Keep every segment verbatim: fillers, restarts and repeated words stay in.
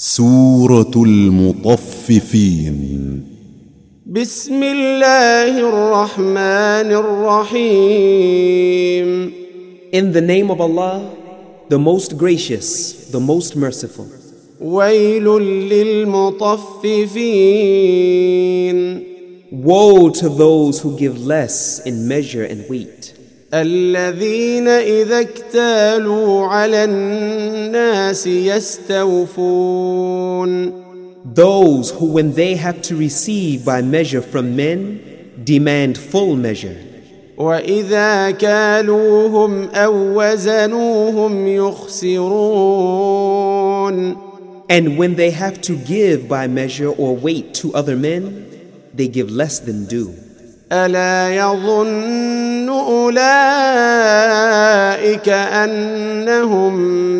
سورة المطففين. بسم الله الرحمن الرحيم. In the name of Allah, the most gracious, the most merciful. ويل للمطففين. Woe to those who give less in measure and weight. الذين إذا اكتالوا على الناس يستوفون. Those who, when they have to receive by measure from men, demand full measure. وإذا كالوهم أو وزنوهم يخسرون. And when they have to give by measure or weight to other men, they give less than due. ألا يظن أولئك أنهم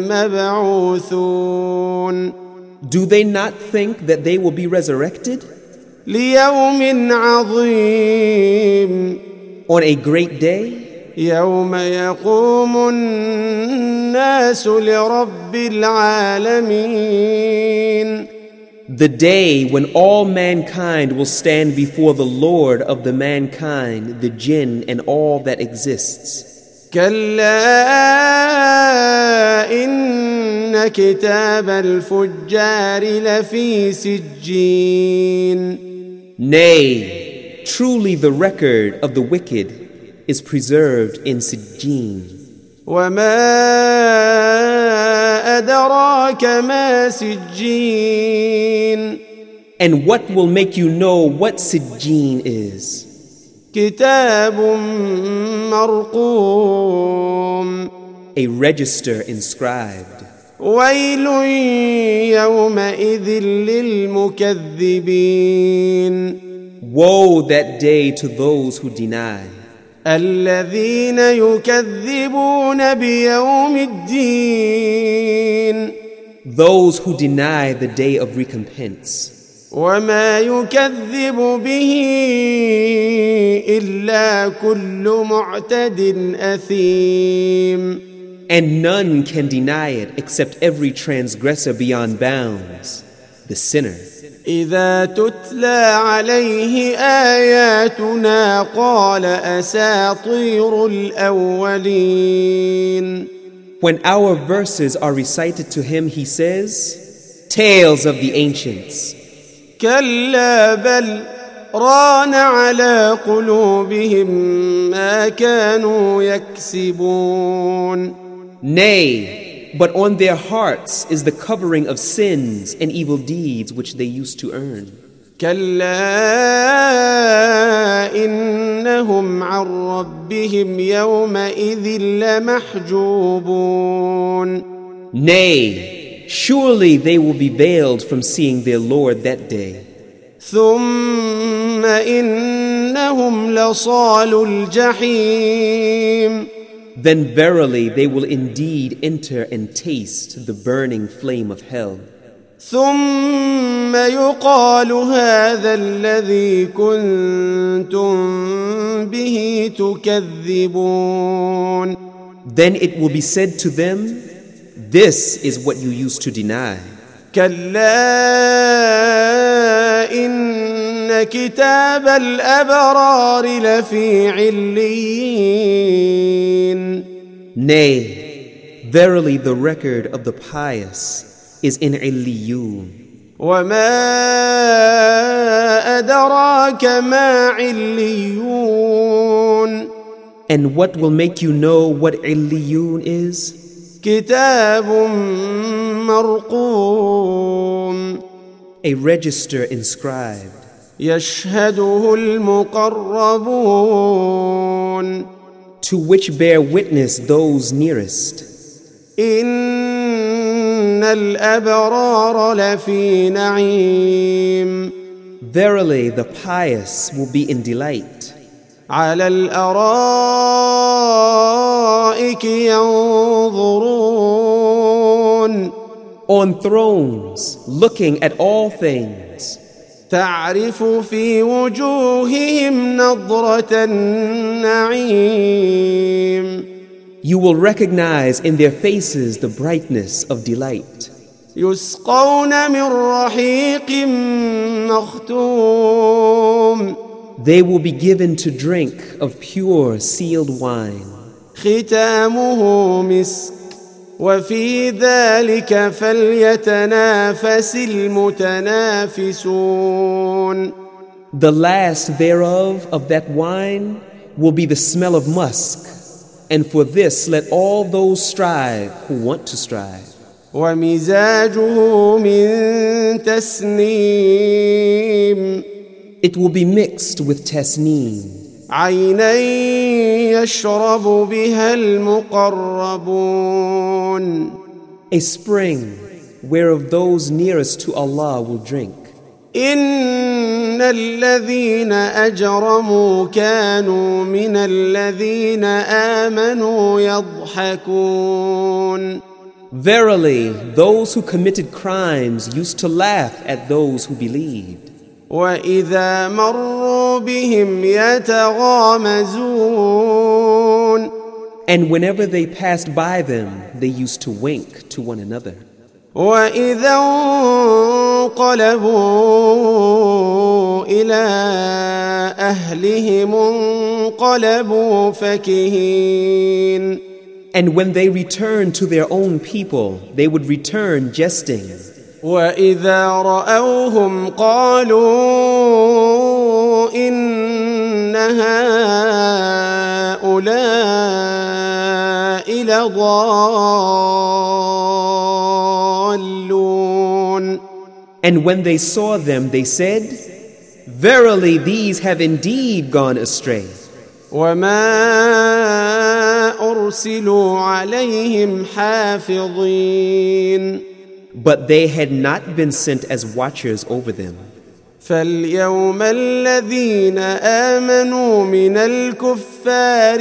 مبعوثون. Do they not think that they will be resurrected? ليوم عظيم. On a great day? يوم يقوم الناس لرب العالمين. The day when all mankind will stand before the Lord of the mankind, the jinn, and all that exists. كلا إن كتاب الفجار لفي سجين. Nay, truly the record of the wicked is preserved in Sijjin. وما أدراك ما سجين. And what will make you know what Sijjin is? كتاب مرقوم. A register inscribed. ويل يومئذ للمكذبين. Woe that day to those who deny. الذين يكذبون بيوم الدين. Those who deny the day of recompense. وما يكذب به إلا كل معتد أثيم. And none can deny it except every transgressor beyond bounds, the sinner. إذا تتلى عليه آياتنا قال أساطير الأولين. When our verses are recited to him, he says, tales of the ancients. كلا بل ران على قلوبهم ما كانوا يكسبون. Nay, but on their hearts is the covering of sins and evil deeds which they used to earn. كلا إنهم عن ربهم يومئذ لمحجوبون. Nay, surely they will be veiled from seeing their Lord that day. ثم إنهم لصالو الجحيم. Then verily they will indeed enter and taste the burning flame of hell. ثم يقال هذا الذي كنتم به تكذبون. Then it will be said to them, this is what you used to deny. كلا إن كتاب الأبرار لفي عليين. Nay, verily the record of the pious is in Illiyun. وما أدراك ما عليون. And what will make you know what Illiyun is? كتاب مرقوم. A register inscribed. يشهده المقربون. To which bear witness those nearest. إن الأبرار لفي نعيم. Verily the pious will be in delight. على الأرائك ينظرون. On thrones, looking at all things. تعرف في وجوههم نضرة النعيم. You will recognize in their faces the brightness of delight. يسقون من رحيق مختوم They will be given to drink of pure sealed wine. ختامه مسك وفي ذلك فليتنافس المتنافسون. The last thereof of that wine will be the smell of musk, and for this let all those strive who want to strive. ومزاجه من تسنيم It will be mixed with tasneem, عينا يشرب بها المقربون. a spring whereof those nearest to Allah will drink. إن الذين أجرموا كانوا من الذين آمنوا يضحكون. Verily, those who committed crimes used to laugh at those who believed. وإذا مروا بهم يتغامزون. And whenever they passed by them, they used to wink to one another. وإذا انقلبوا إلى أهلهم انقلبوا فكهين. And when they returned to their own people, they would return jesting. وإذا رأوهم قالوا إن هؤلاء لضالون. And when they saw them, they said, Verily, these have indeed gone astray. وما أرسلوا عليهم حافظين. But they had not been sent as watchers over them. فاليوم الذين آمنوا من الكفار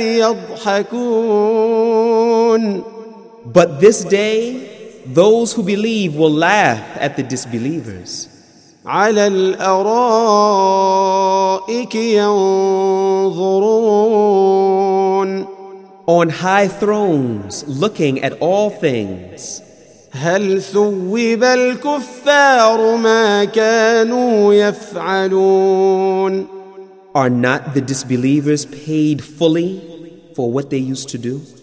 يضحكون. But this day, those who believe will laugh at the disbelievers. على الأرائك ينظرون. On high thrones, looking at all things. هل ثوب الكفار ما كانوا يفعلون. Are not the disbelievers paid fully for what they used to do?